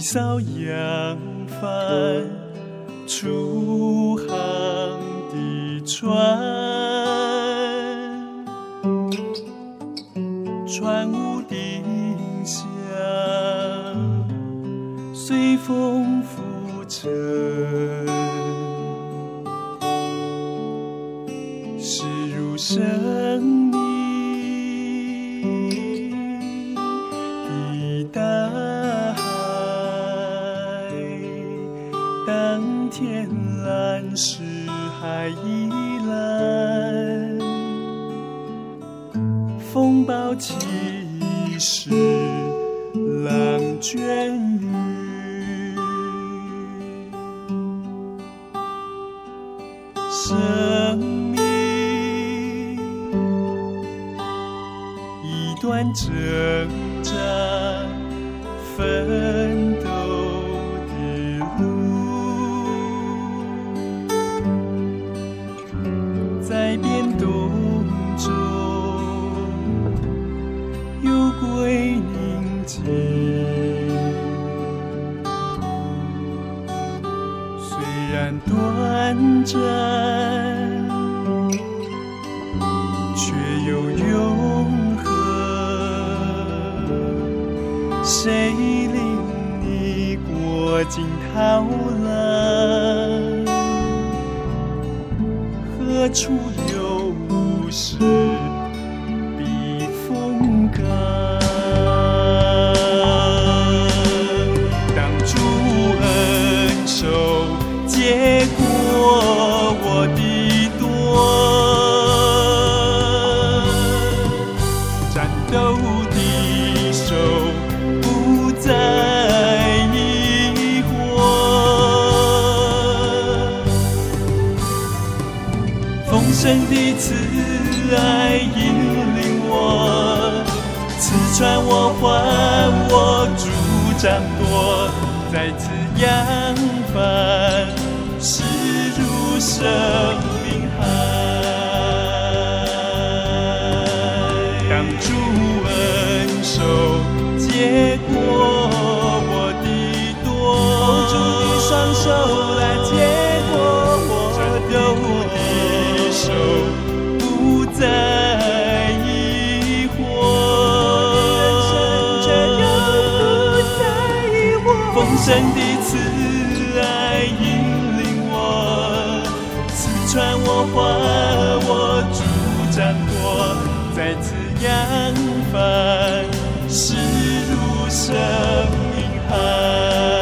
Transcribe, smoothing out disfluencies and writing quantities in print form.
艘扬帆出航的船，船屋顶下随风浮沉，驶入生命的大海。当天蓝是海依蓝，风暴起时浪卷雨，生命一段挣扎奋斗的路，在变动中又归宁静，虽然短暂却又永恒，谁领你过尽涛浪，何处有时避风港，当主恩手接过我的舵，战斗的手不再疑惑，丰盛的慈爱引领我，刺穿我还我主掌舵，再次扬帆驶入生命海，当主恩手接过我的舵，主的双手来接过我的手，不再疑惑，人生却又不再疑惑，丰盛的慈爱引领我，刺穿我还我主掌舵，再次扬帆驶入生命海。